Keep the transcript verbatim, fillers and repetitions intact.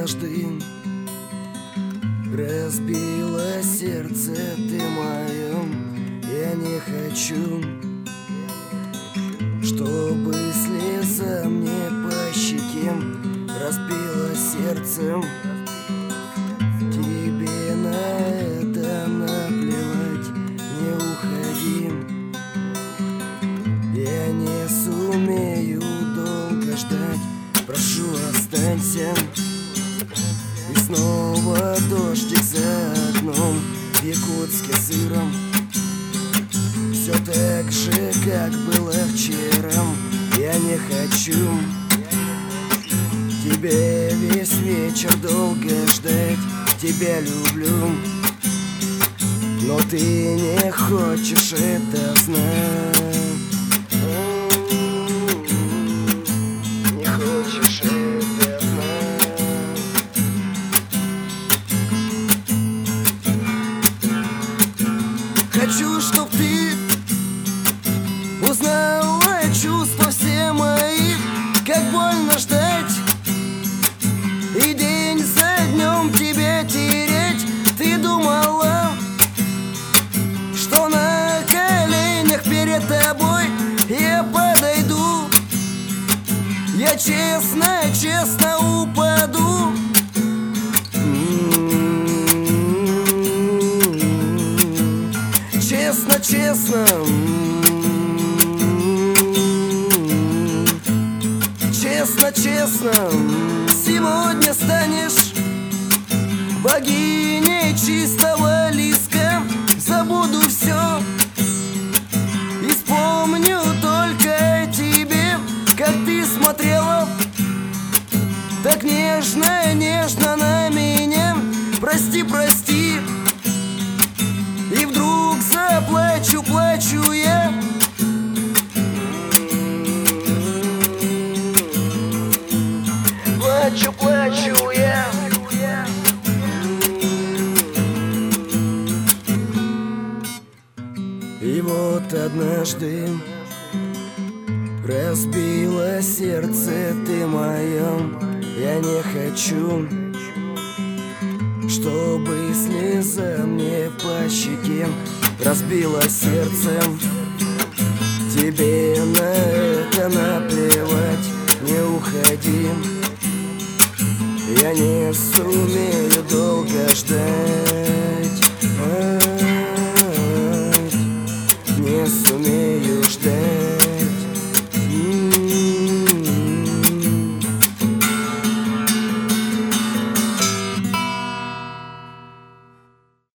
однажды разбила сердце ты мое. Я не хочу, чтобы слеза мне по щеке разбила сердце. Тебе на это наплевать, не уходи. Я не сумею долго ждать, прошу, останься. И снова дождик за окном, в Якутске сыром. Все так же, как было вчера. Я не хочу тебе весь вечер долго ждать. Тебя люблю, но ты не хочешь это знать. Не хочешь это знать. Хочу, чтоб ты узнала чувства все мои. Как больно ждать и день за днем тебя тереть. Ты думала, что на коленях перед тобой я подойду. Я честно, честно упаду. Честно, честно. Честно, честно. Сегодня станешь богиней чистого лиска. Забуду все и вспомню только о тебе. Как ты смотрела так нежно, нежно на меня. Прости, прости. И вдруг заплачу, плачу я. Плачу, плачу я. И вот однажды разбила сердце ты мое. Я не хочу, чтобы слеза мне по щеке разбила сердце. Тебе на это наплевать, не уходи. Я не сумею долго ждать.